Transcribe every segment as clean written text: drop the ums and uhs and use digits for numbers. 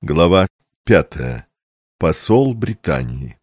Глава 5. Посол Британии.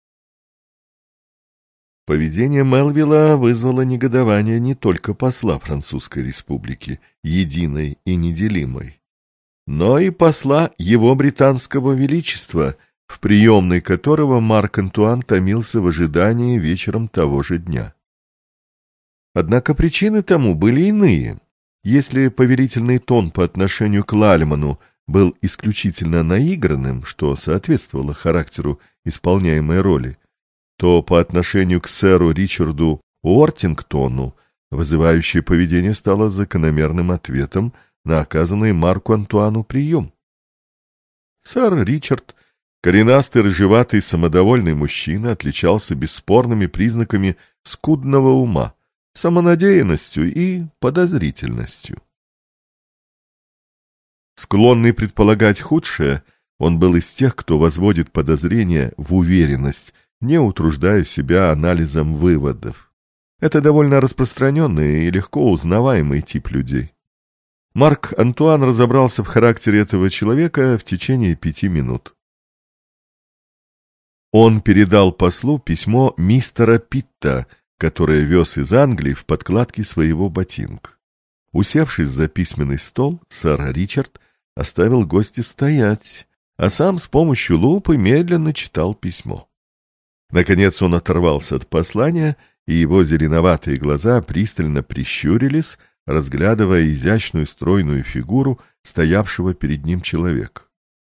Поведение Мелвилла вызвало негодование не только посла Французской республики, единой и неделимой, но и посла его британского величества, в приемной которого Марк Антуан томился в ожидании вечером того же дня. Однако причины тому были иные. Если повелительный тон по отношению к Лальману был исключительно наигранным, что соответствовало характеру исполняемой роли, то по отношению к сэру Ричарду Уортингтону вызывающее поведение стало закономерным ответом на оказанный Марку Антуану прием. Сэр Ричард, коренастый, рыжеватый, самодовольный мужчина, отличался бесспорными признаками скудного ума, самонадеянностью и подозрительностью. Склонный предполагать худшее, он был из тех, кто возводит подозрения в уверенность, не утруждая себя анализом выводов. Это довольно распространенный и легко узнаваемый тип людей. Марк Антуан разобрался в характере этого человека в течение 5 минут. Он передал послу письмо мистера Питта, которое вез из Англии в подкладке своего ботинка. Усевшись за письменный стол, сэр Ричард оставил гостя стоять, а сам с помощью лупы медленно читал письмо. Наконец он оторвался от послания, и его зеленоватые глаза пристально прищурились, разглядывая изящную стройную фигуру стоявшего перед ним человека.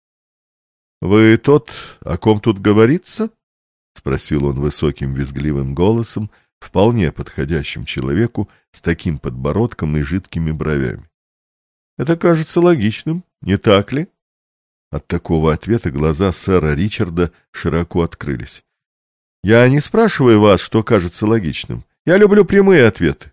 — Вы тот, о ком тут говорится? — спросил он высоким визгливым голосом, вполне подходящим человеку с таким подбородком и жидкими бровями. — Это кажется логичным, не так ли? От такого ответа глаза сэра Ричарда широко открылись. — Я не спрашиваю вас, что кажется логичным. Я люблю прямые ответы.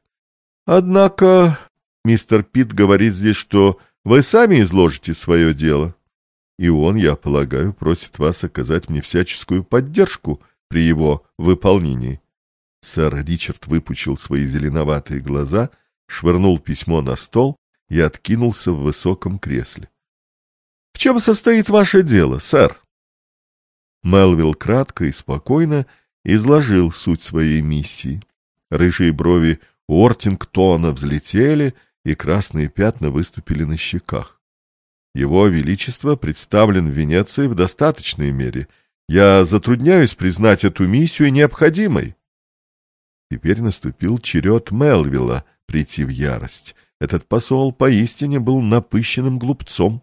Однако мистер Питт говорит здесь, что вы сами изложите свое дело. И он, я полагаю, просит вас оказать мне всяческую поддержку при его выполнении. Сэр Ричард выпучил свои зеленоватые глаза, швырнул письмо на стол и откинулся в высоком кресле. — В чем состоит ваше дело, сэр? Мелвилл кратко и спокойно изложил суть своей миссии. Рыжие брови Уортингтона взлетели, и красные пятна выступили на щеках. Его Величество представлен в Венеции в достаточной мере. Я затрудняюсь признать эту миссию необходимой. Теперь наступил черед Мелвилла прийти в ярость. Этот посол поистине был напыщенным глупцом.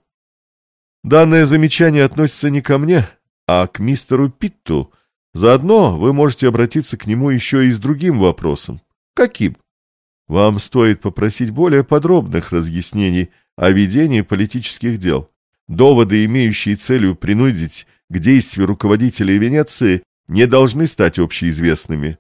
Данное замечание относится не ко мне, а к мистеру Питту. Заодно вы можете обратиться к нему еще и с другим вопросом. Каким? Вам стоит попросить более подробных разъяснений о ведении политических дел. Доводы, имеющие целью принудить к действию руководителей Венеции, не должны стать общеизвестными.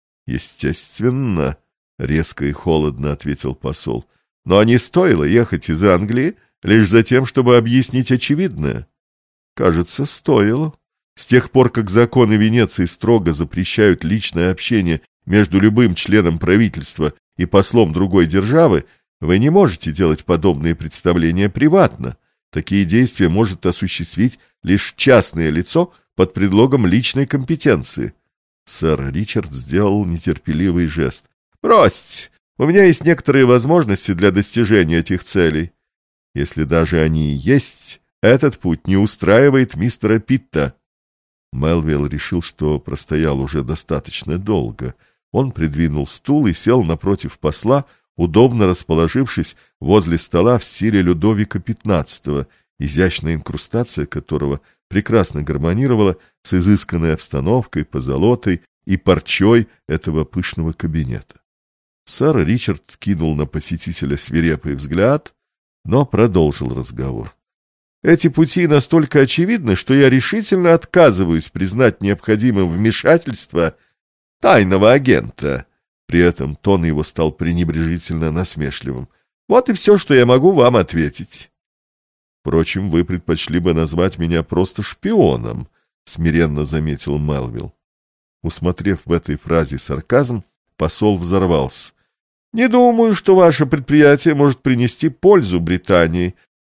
Естественно, резко и холодно ответил посол. Но не стоило ехать из Англии лишь за тем, чтобы объяснить очевидное. Кажется, стоило. С тех пор, как законы Венеции строго запрещают личное общение между любым членом правительства и послом другой державы, вы не можете делать подобные представления приватно. Такие действия может осуществить лишь частное лицо под предлогом личной компетенции. Сэр Ричард сделал нетерпеливый жест. «Бросьте, у меня есть некоторые возможности для достижения этих целей. Если даже они и есть, этот путь не устраивает мистера Питта». Мелвилл решил, что простоял уже достаточно долго. Он придвинул стул и сел напротив посла, удобно расположившись возле стола в стиле Людовика XV, изящная инкрустация которого прекрасно гармонировала с изысканной обстановкой, позолотой и парчой этого пышного кабинета. Сэр Ричард кинул на посетителя свирепый взгляд, но продолжил разговор. Эти пути настолько очевидны, что я решительно отказываюсь признать необходимым вмешательство тайного агента. При этом тон его стал пренебрежительно насмешливым. Вот и все, что я могу вам ответить. Впрочем, вы предпочли бы назвать меня просто шпионом, смиренно заметил Мелвилл. Усмотрев в этой фразе сарказм, посол взорвался. Не думаю, что ваше предприятие может принести пользу Британии.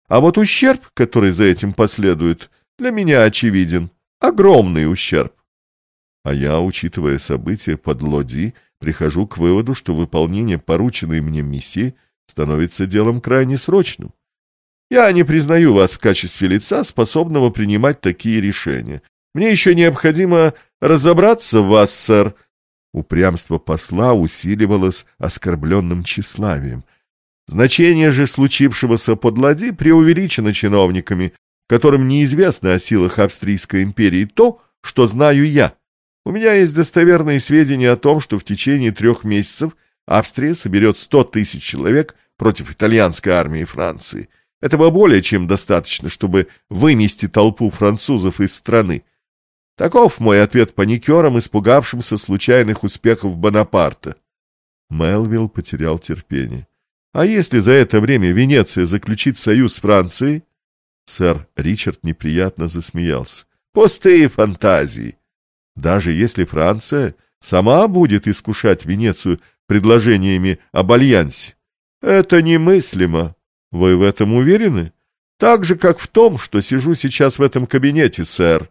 А вот ущерб, который за этим последует, для меня очевиден. Огромный ущерб. А я, учитывая события под Лоди, прихожу к выводу, что выполнение порученной мне миссии становится делом крайне срочным. Я не признаю вас в качестве лица, способного принимать такие решения. Мне еще необходимо разобраться в вас, сэр». Упрямство посла усиливалось оскорбленным тщеславием. Значение же случившегося под Лади преувеличено чиновниками, которым неизвестно о силах Австрийской империи то, что знаю я. У меня есть достоверные сведения о том, что в течение 3 месяцев Австрия соберет 100 тысяч человек против итальянской армии Франции. Этого более чем достаточно, чтобы вымести толпу французов из страны. Таков мой ответ паникерам, испугавшимся случайных успехов Бонапарта. Мелвилл потерял терпение. А если за это время Венеция заключит союз с Францией? Сэр Ричард неприятно засмеялся. Пустые фантазии. Даже если Франция сама будет искушать Венецию предложениями об альянсе. Это немыслимо. Вы в этом уверены? Так же, как в том, что сижу сейчас в этом кабинете, сэр.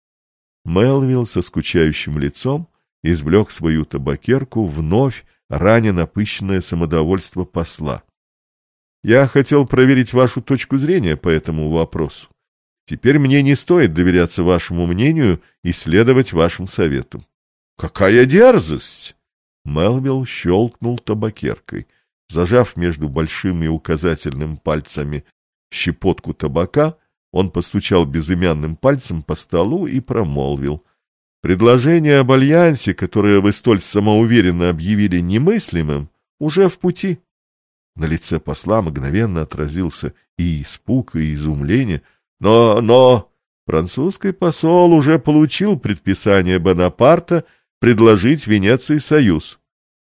Мелвилл со скучающим лицом извлек свою табакерку, вновь раня напыщенное самодовольство посла. «Я хотел проверить вашу точку зрения по этому вопросу. Теперь мне не стоит доверяться вашему мнению и следовать вашим советам». «Какая дерзость!» Мелвилл щелкнул табакеркой. Зажав между большим и указательным пальцами щепотку табака, он постучал безымянным пальцем по столу и промолвил: «Предложение об альянсе, которое вы столь самоуверенно объявили немыслимым, уже в пути». На лице посла мгновенно отразился и испуг, и изумление. Но французский посол уже получил предписание Бонапарта предложить Венеции союз.